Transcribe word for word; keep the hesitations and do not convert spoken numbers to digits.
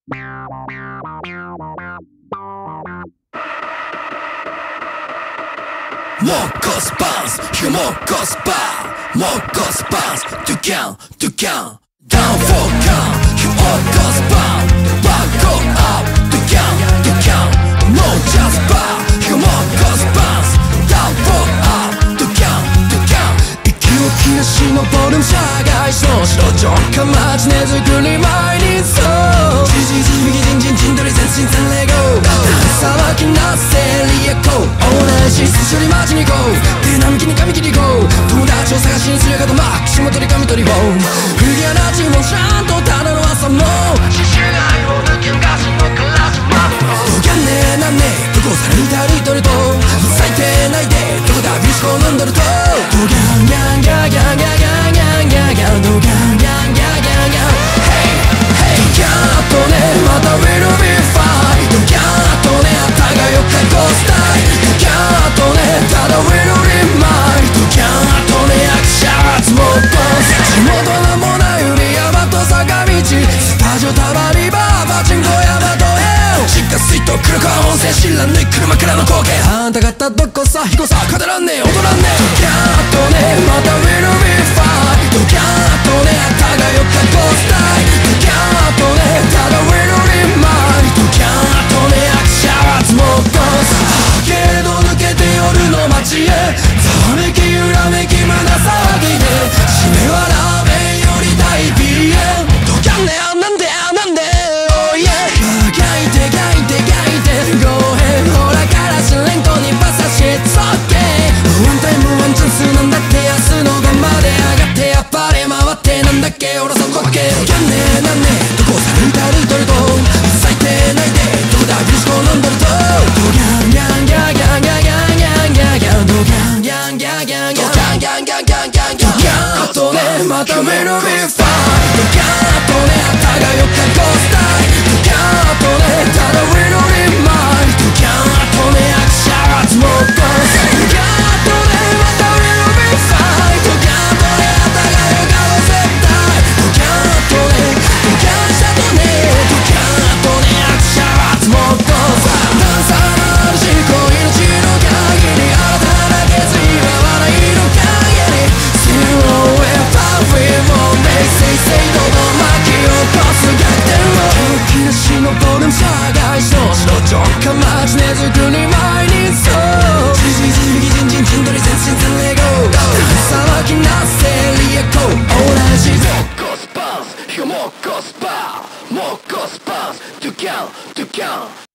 Mocos bounce, you mocos bow, mocos bounce, to count, to count. Down for count, you mocos bow, back go up, to count, to count. No just bow, you mocos bounce, down for up, to count, to count. 息を切らし登る社会の白城下町根作り毎日そうじじじ右じんじんじんどり全身全霊ゴー騒ぎなせリアコー同じ寿司より街に行こう手並み気に髪切り行こう友達を探しにするかとまあ岸本り髪取りを不利やなちもちゃんとただの朝も刺繍街を抜け昔の暮らしまでもどがんねえなんねえどこされたりとると最低ないでどこだビスコ飲んどるとどがんギャンギャンギャンギャンギャンギャンギャンどがんギャンギャンギャンギャン Hey Hey どぎゃーっとねまた We'll be fine どぎゃーっとねあたがよかゴースタイどぎゃーっとねただ We'll remind どぎゃーっとねアクシャーズもっと地元のもなゆり山と坂道スタジオたまり場パチンコ山とへ地下水と黒川温泉知らぬい車からの光景あんた方どこさ彦さ勝てらんねえ踊らんねえどぎゃーっとねまた We'll be fine どぎゃーっとねあたがよかゴースタイどぎゃーっとねただ We'll remind どぎゃーっとねアクシャーズもっとけれど抜けて夜の街へざわめき揺らめき胸騒ぎで締めはラーメンより大ビリへどぎゃんねあなんであなんで Oh yeah 書いて書いて書いて Go ahead ほらからしれんこに馬刺し It's okay ワンタイムワンチャンスなんだって明日の頑張で上がってやっぱり回ってなんだっけ俺さんわけどぎゃんねなんねどこさ歩いた歩いとると最低ないでどこだビスコ飲んどるとどぎゃんギャンギャンギャンギャンギャンギャンギャンギャンどぎゃんギャンギャンギャンギャンギャンギャンギャンギャンギャンギャンどぎゃんとねまた We'll be fine どぎゃんとねあたがよかゴースタイどぎゃんとねただ We'll remind どぎゃんとねアクシャーズもっとどぎゃんとねまた We'll be fine どぎゃんとねあたがよか絶対どぎゃんとねどぎゃんしたとねどぎゃんとねアクシャーズもっとダンサーの主人公命の限り新たな決意は笑いの限り Zero and five we won't make say say どの巻き起こす逆転を気のしのボルン社会の白城下町根作り毎日そうじじじ右じんじんじんどり全身全霊ゴー騒ぎなせリアコー同じモッコスパンスモッコスパーモッコスパンス To count to count